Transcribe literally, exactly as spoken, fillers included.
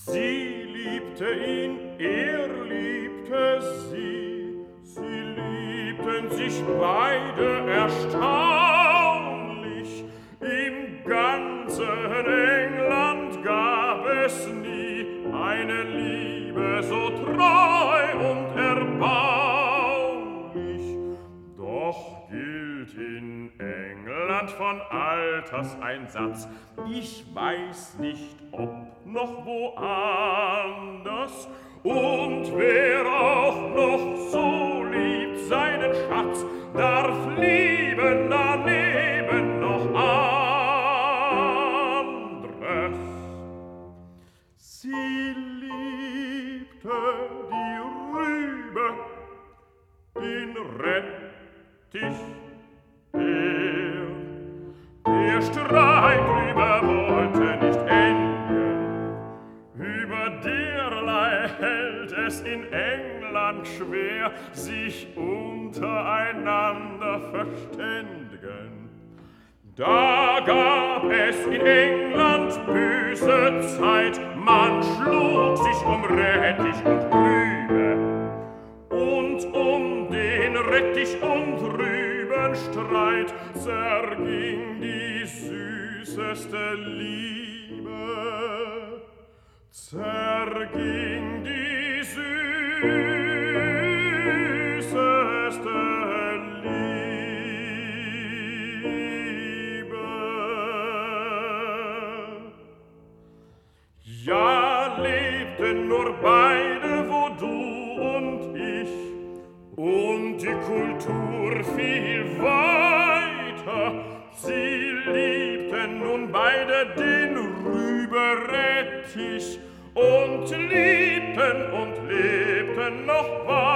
Sie liebte ihn, er liebte sie, sie liebten sich beide erstaunlich. Im ganzen England gab es nie eine Liebe so treu und erbaulich. Doch gilt in England von alters ein Satz, ich weiß nicht, ob noch woanders, und wer auch noch so liebt seinen Schatz, darf lieben daneben noch anderes. Sie liebte die Rübe, den Rettich, er, der Streit drüber wollte nicht enden. Über derlei hält es in England schwer, sich untereinander verständigen. Da gab es in England böse Zeit, man schlug sich um Rettich und Rübe. Und um den Rettich und Rübenstreit zerging die süßeste Liebe, zerging die süßeste Liebe. Ja, lebten nur beide, wo du und ich, und die Kultur viel weiter. Sie liebten nun beide den Rüberettich und liebten und lebten noch weiter.